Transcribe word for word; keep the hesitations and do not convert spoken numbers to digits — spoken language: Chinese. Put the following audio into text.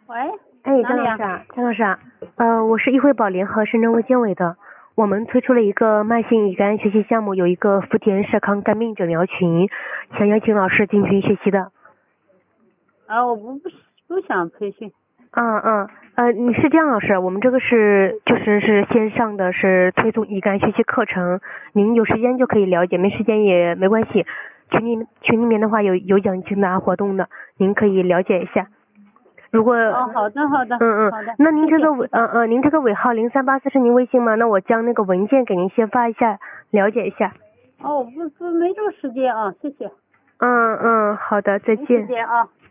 喂， 哎， 哪里啊张老师啊，张老师啊，呃，我是易惠宝联合深圳卫健委的，我们推出了一个慢性乙肝学习项目，有一个福田社康肝病诊疗群，想邀请老师进群学习的。 啊，我不不不想培训。 嗯嗯，呃，你是这样，老师，我们这个是就是是线上的是推送乙肝学习课程，您有时间就可以了解，没时间也没关系。群里群里面的话有有奖金拿活动的，您可以了解一下。如果哦，好的好的， 嗯嗯， 好的， 那您这个谢谢尾嗯嗯，您这个尾号零三八四是您微信吗？那我将那个文件给您先发一下，了解一下。 哦，不不没这个时间啊，谢谢。 嗯嗯，好的，再没时见。 间啊。